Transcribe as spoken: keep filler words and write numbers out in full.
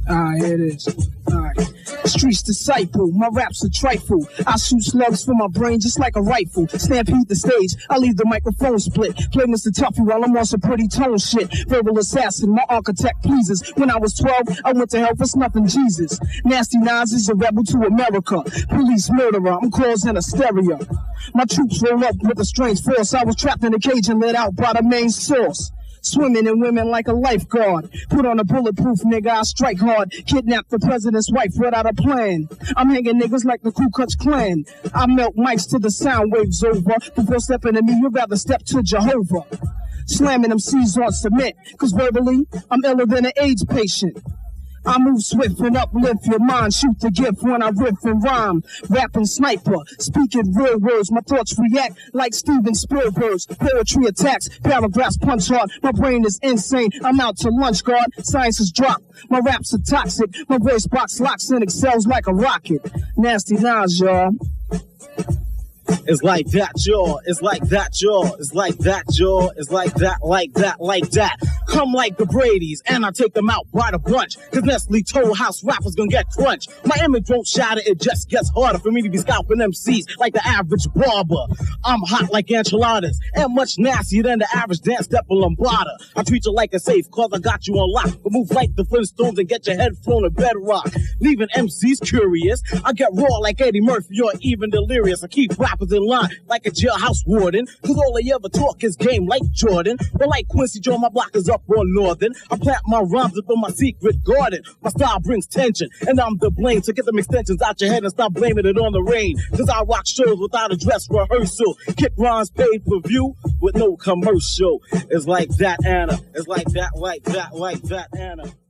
Ah, here it is. Alright. Streets disciple, my rap's a trifle. I shoot slugs from my brain just like a rifle. Stampede the stage, I leave the microphone split. Play Mister Tuffy while I'm on some pretty tone shit. Verbal assassin, my architect pleases. When I was twelve, I went to hell for snuffing Jesus. Nasty Nas is a rebel to America. Police murderer, I'm causing hysteria. My troops roll up with a strange force. I was trapped in a cage and let out by the main source. Swimming in women like a lifeguard. Put on a bulletproof nigga, I strike hard. Kidnap the president's wife without a plan. I'm hanging niggas like the Ku Klux Klan. I melt mics till the sound waves over. Before stepping to me, you'd rather step to Jehovah. Slamming them C's on cement. Cause verbally, I'm iller than an AIDS patient. I move swift and uplift your mind. Shoot the gift when I riff and rhyme. Rapping sniper, speaking real words. My thoughts react like Steven Spielberg's. Poetry attacks, paragraphs punch hard. My brain is insane, I'm out to lunch guard. Science is dropped, my raps are toxic. My voice box locks and excels like a rocket. Nasty Nas, y'all. It's like that, y'all. It's like that, y'all. It's like that, y'all. It's like that, like that, like that. Come like the Brady's, and I take them out by the bunch. Cause Nestle told house rappers gonna get crunched. My image won't shatter, it just gets harder for me to be scalping M Cs like the average barber. I'm hot like enchiladas, and much nastier than the average dance step of Lombada. I treat you like a safe, cause I got you on lock. But move like the Flintstones and get your head thrown to bedrock. Leaving M Cs curious, I get raw like Eddie Murphy or even delirious. I keep rappers in line like a jailhouse warden, cause all they ever talk is game like Jordan. But like Quincy Joe, my block is up on Northern. I plant my rhymes up in my secret garden. My style brings tension, and I'm to blame. So get them extensions out your head and stop blaming it on the rain. Cause I rock shows without a dress rehearsal. Kick rhymes paid per view with no commercial. It's like that, Anna. It's like that, like that, like that, Anna.